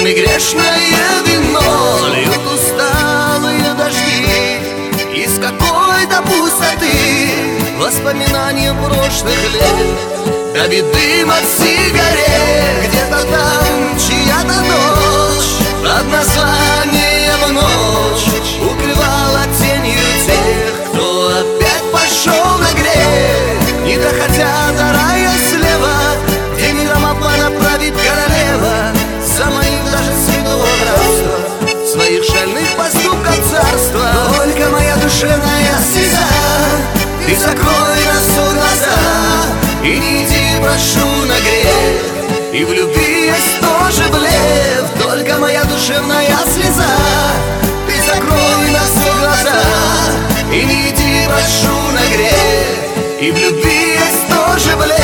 мы грешное вино, льют усталые дожди из какой-то пустоты, воспоминания прошлых лет. Давит дым от сигарет, где-то там чья-то дочь под названием «Ночь» укрывала тенью тех, кто опять пошел на грех, не доходя до рая слева, где миром обмана правит королева, за моих даже святого братства, своих шальных поступков царства. Только моя душевная слеза, ты закрой на все глаза и не иди, прошу, на грех. И в любви есть тоже блеф. Только моя душевная слеза, ты закрой на все глаза и не иди, прошу, на грех. И в любви есть тоже блеф.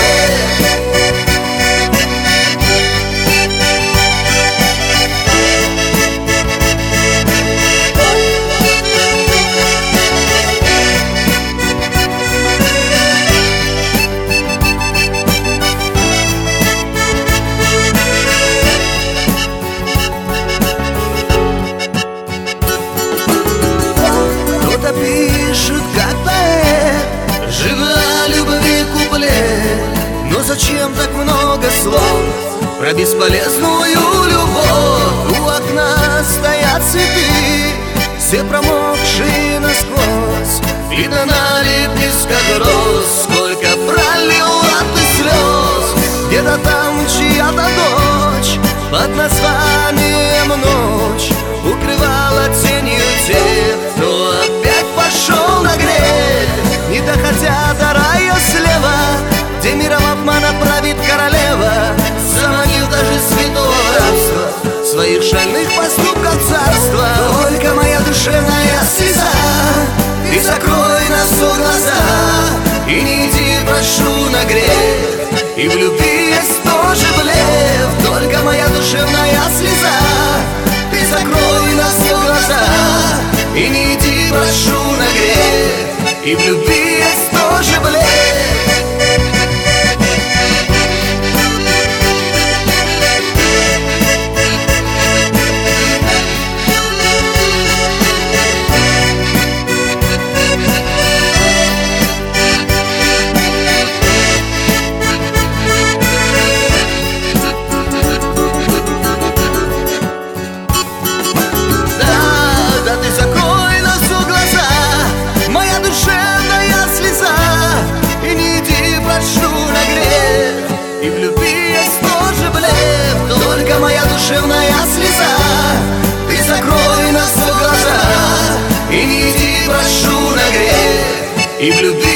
Пишет, как поэт, живя любви куплет. Но зачем так много слов про бесполезную любовь? У окна стоят цветы, все промокшие насквозь. Видно на лепестках роз, сколько пролила ты слез. Где-то там чья-то дочь под названием «Ночь» укрывала тенью тех, кто опять пошел на грех, не доходя до рая слева, где миром обмана правит королева, заманив даже святого рабства, своих шальных поступков царства. Только моя душевная слеза, ты закрой на все глаза и не иди, прошу, на грех. И в любви есть тоже блеф. Только моя душевная слеза, ты закрой на все глаза и не иди, прошу, на грех. И в любви есть тоже блеф. И в любви есть тоже блеф. Только моя душевная слеза, ты закрой на все глаза и не иди, прошу, на грех. И в любви